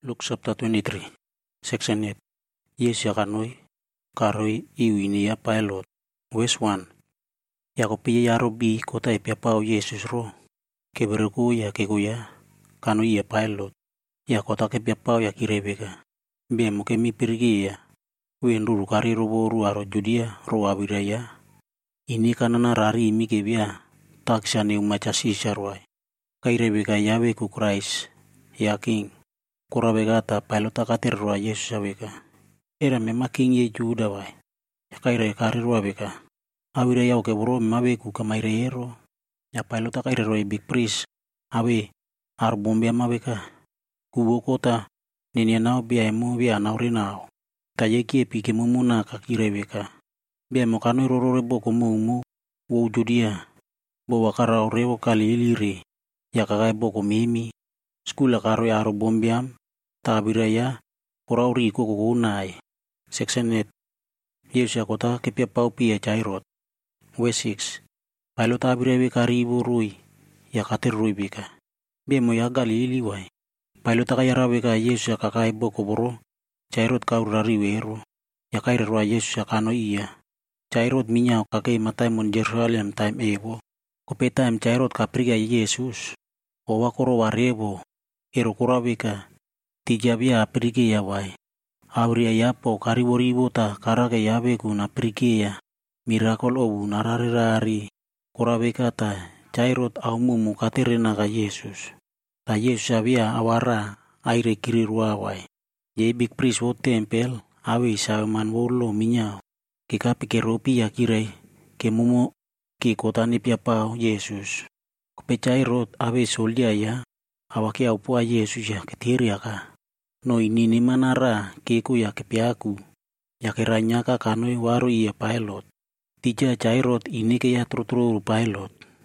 Luke chapter 23, section 8. Yesu yakanoi, karoi iwinia pilot. Verse 1. Yakopiye yarobi kota ipiapao Yesus ro. Kebereku ya kekuya, kanoi ya pilot. Yakota kepiapao ya kirebeka. Bemo kemi pirgiya. Wenduru kari roboru aro Judia ro abiraya. Ini kanana rari imi kebia. Taksane umachasi sharwai. Kairebeka yawe ku Christ. Ya King. Kurabegata pilota katerwa Yesu sabeka. Era memaking ye Juda wai. Yakaire karirwa beka. Awire yau kebro mabeku kamaire yero. Ya pilota kaire roi big priest. Awe arbombe mabeka. Kubo kota nini nao bia emo bia naurinao. Tayeki epi kemumuna kakirebeka. Bia mokano rorore boko mumu. Wo Judia. Bo wakara orewo kali iliri. Yakagai boko mimi. Skula karo ya arbombiam. Tabiraya kurauri ko kunai. Section 8. Yesu yakota kepia pau pia Jairot. Verse 6. Pilot abirewe karibu rui. Yakater rui bika. Bemo ya Galili wai. Pilot akayarawe ka Yesu yakakai boko boro. Jairot kaurari wero. Yakaire roa Yesu yakano iya. Jairot minya kakei matai mon Jerusalem time evo. Kope time Jairot kapriga Yesus. Owa koro warebo. Ero kuraweka. Tijabia aprike ya wai. Auria yapo kariboribo ta karake yabe kuna aprike ya. Miracle obu nararari. Kurabeka ta Jairot aumumu katerena ka Yesus. Ta Yesus abia awara aire kirirwa wai. Ye big priest wo tempel awe saman wolo minyao. Kikapi keropi ya kirai. Kemumo ki kotani piapao Yesus. Kupe Jairot awe soldia ya. Awake aupua Yesus ya ketiri yaka. No ini manara keku ya kepiaku. Ya keranyaka kanoi waru iya pilot. Tija Jairot ini ke ya trutru pilot.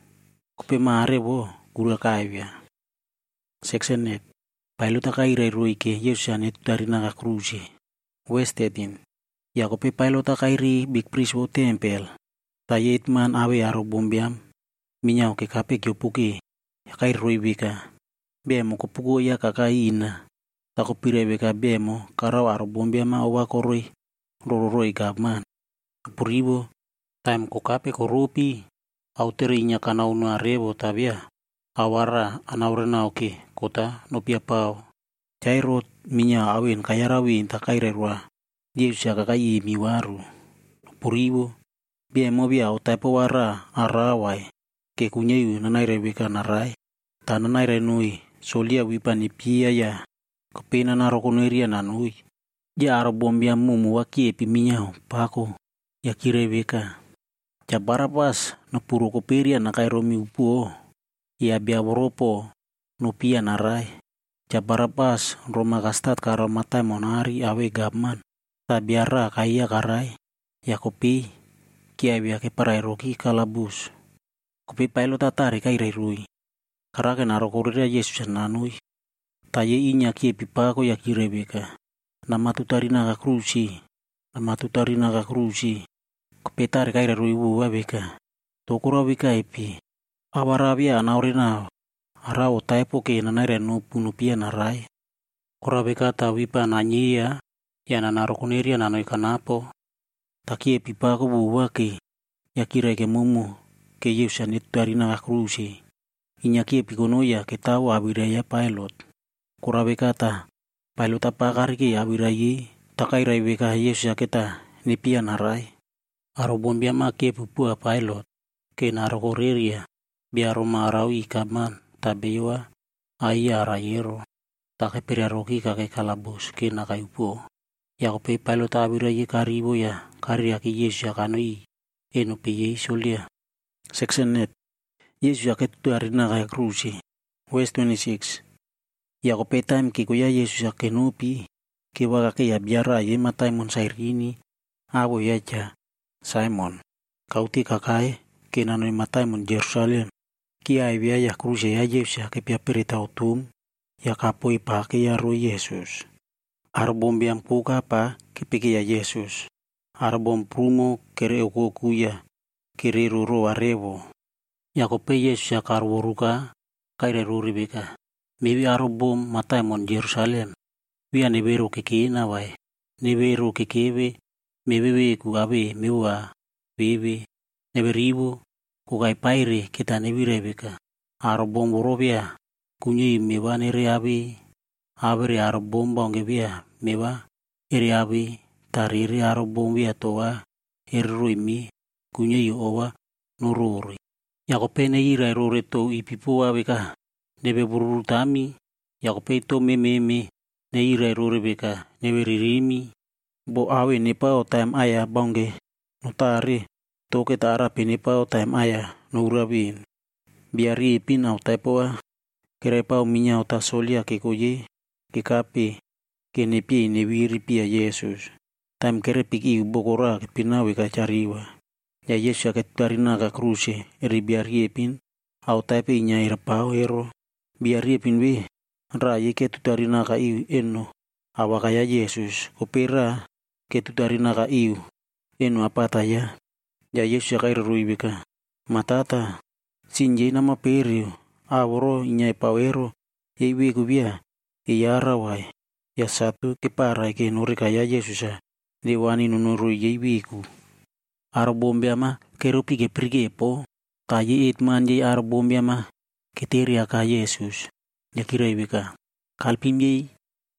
Kupe maare bo gura kaivya. Section 8. Pilot akaire rui ke Yesus anetu dari naga krusi. Verse 13. Ya kupe pilot akairi big priest wo tempel. Tayet man awe aro bombiam. Minyao ke kape kyopuki. Ya kaire rui bika. Bemo kupugo ya kakai ina. Tako pirebeka bemo karau aro bombiama owa koroi. Rororoi gabman. Puribo. Time ko kape korupi. Auterinya kanau rebo tabia. Awara anaurena oke. Kota no piapao. Jairot minya awin kayarawin takaire rua. Yesus yakakai miwaru. Puribo. Bemo bia otaipo wara arawai. Kekunyayu nanairebeka narai. Tananai nui. Solia wipani pia ya. Kopena na rokoneria nanui. Ja arbombia mumu wakie piminyao pako. Ya kirebeka. Ja Barabas no puro koperia na kairomi upuo. Ya biaboropo no pia narai. Ja Barabas Roma kastat karo matai monari awe gabman. Ta biara kaya karai. Ya kopi. Kia bia keparai roki kalabus. Kopi pailo tatari kairai rui. Karake na rokoreria Yesus nanui. Taye inya kie pipako ya kirebeka. Namatutari naga krusi. Namatutari naga krusi. Kopetari kaire ruibu wabeka. Tokura wika epi. Awarabia anaurina. Arao taipo ke nanaire no punupia narai. Korabeka ta wipa nanyia. Ya nanarokuneria nanoi kanapo. Takie pipako buwake. Ya kireke mumu. Ke Yesus anetutari naga krusi. Inya kie pikonoya ketawa abiraya pilot. Kurabeka ta pilot apakariki abirayi takairai beka Yesus yaketa nipia narai. Arobombia make pupua pilot ke narokoreria biaroma arawi kaman tabewa aya arayero takeperia roki kake kalabos ke nakaiupo. Yakope pilot abirayi karibo ya kariaki Yesus yakanoi enopiye solia. Section 8. Yesus yaketu arina kaya krusi. Verse 26. Yakope time kikuya Yesus yakenopi. Kiwaga ke ya biara ye matai mon sairini. Abo yaja Simon. Kauti kakai kenanoi matai mon Jerusalem. Kia ibia ya kruse ya Yesus yakepia perita utum. Yakapoi pake ya ro Yesus. Arbombiam puka pa kepike ya Yesus. Arbom prumo kere okuya. Kere ruro arebo. Yakope Yesus yakarworuka kaire ruribika. Maybe arobom matai mon Jerusalem. via nevero keke na vai. Nevero kekeve mewewe kugabe mewa bebe neverivo kugai paire kita nevirebeka. Arbombo robia kunyi mewa nereabe abere arbomba ongebia mewa ereabe tariri arbombia toa erroimi kunyi owa nururi. Yakopene ira erore to ipipua beka nebe bururu tami yakope to meme ne ira erore beka nebe ririmi bo awe nepa o time aya bonge notare toke tara penepa o time aya nurabin biari pin au taipoa kerepa o minya o tasolia ke koye ke kape ke nepi neviri pia Yesus time kerepik i bokora ke pinawe ka cariwa ya Yesus ke tarina ka kruse eri biari pin au taipe inya irpao ero biari pin we raye ke tarina ka i eno awaka ya Yesus kopera ke tarina ka i eno apata ya Yesus ka iruibeka matata sinje nama perio aworo inya pawero ewe kubia yara wai ya satu kepara ke norika ya Yesus dewani nunuru yewiku arbombe ama kerupi ke prige po tayi itman je arbombe ama keteria ka Yesus ya kirebeka kalpimye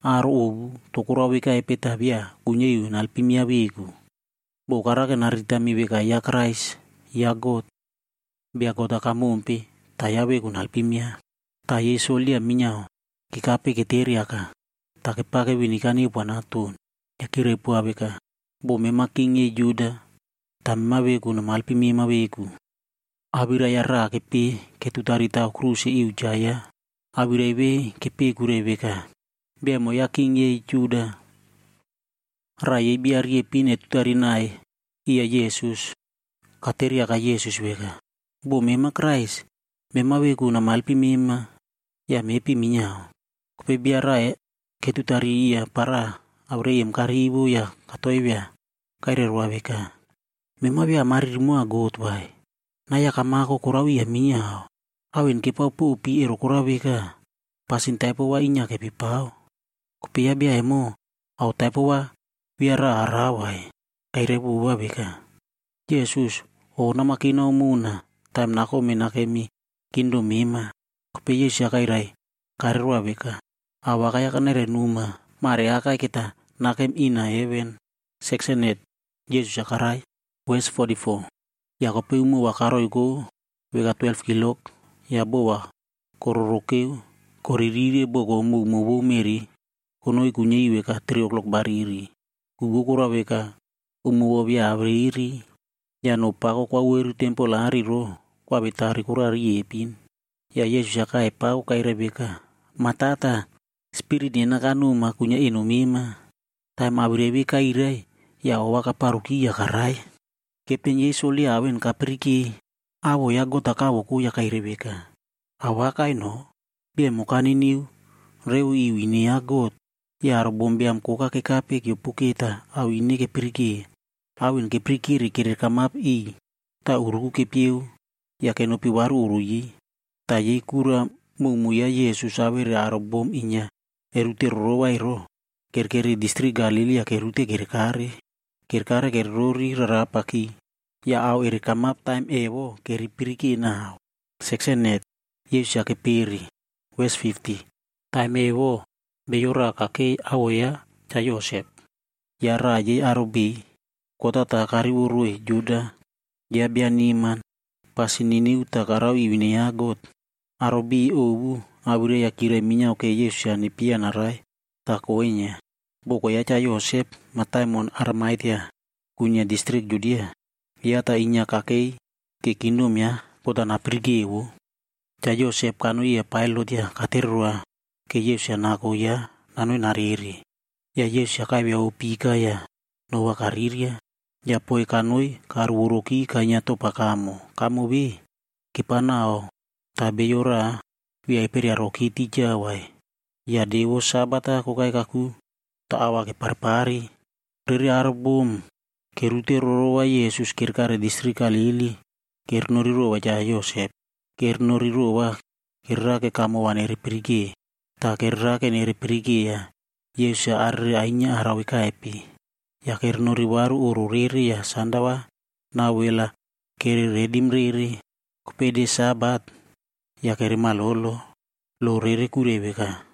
aro tokurawika epetabia kunyeyu nalpimya wiku bokara ke narita mi beka ya Christ ya God bia kota kamumpi tayawe kunalpimya taye solia minyao kikape keteria ka takepake winikani panatun yakire puabeka bo memakinge juda tamawe kuna malpimi maweku abira yara kepe ketutarita kruse iujaya abira ibe kepe kurebeka bia moyakinge juda raye biarie pine tutarinae iya Yesus kateria ka Yesus weka bo mema Christ mema weku na malpi mema ya mepi minyao kope biara ketutari iya para aureyem karibu ya katoibia kairerwa weka mema bia maririmo agot bai na ya kamako kurawi ya minyao awen kepa pupi ero kuraweka pasin taipo wa inya ke pipao kope ya bia emo au taipo wa biara arawai kairebu wa weka Yesus o namakina umuna time nako menakemi kindo mima kope Yesus ya kairai karirwa weka awakaya kanere numa mare akai kita nakem ina heaven section 8 Yesus ya karai verse 44 ya kope umu wakaro iko weka 12 kilok ya bowa kororoke koririre bogo mubu meri kono ikunye weka 3 o'clock bariri kugukura weka umu bia abriri ya no pago kwa weru tempo lari ro kwa betari kurari epin ya Yesus ya kai pau kai rebeka matata spirit ina kanu makunya inumima time abrebe kai rai ya owaka paruki ya karai kepen Yesus li awen kapriki awo ya gota kawo ku ya kai rebeka awaka ino bia mokani niu reu iwini ya got ya arbombiam koka ke kape ke puketa awini ke priki awin ke priki rikire kamap i ta uruku ke piu ya kenopi waru uruyi ta ye kura mumu ya Yesus awere arbom inya erute rowa iro kerkeri distrik Galilea kerute kerkare kerrori rarapaki ya au ere kamap time ewo keri priki na section net Yesus ya kepiri verse 50 time ewo beyora kake awoya cha Yosef ya raje arobi kota takari urue Juda dia bianiman pasinini utakarau iwine ya got arobi owu abure ya kire minya oke Yesus ya ni pia narai takoenya boko ya cha Yosef mataimon armaitia kunya distrik Judea ya ta inya kakei ke kingdom ya kota na prigewo cha Yosef kanu ya pilot ya katerwa ke Yesus ya nako ya nanu nariri ya Yesus ya kaibia upika ya no wakariria ya poe kanoi karuroki kanya topa kamu bi kipanao tabeyora wi aiperia rokiti jawai ya dewo sabata ko kai kaku taawa ke parpari riri arbum kerute rorowa Yesus kirkare distrik Galili kernori rowa ja Yosef kernori rowa kirra ke kamu waneri pergi ta kerra ke neri pergi ya Yesus ya arri ainya arawi kaipi. Ya kernuri waru uru riri ya sandawa na wela keri redim riri kupede sabat ya keri malolo lo riri kureweka.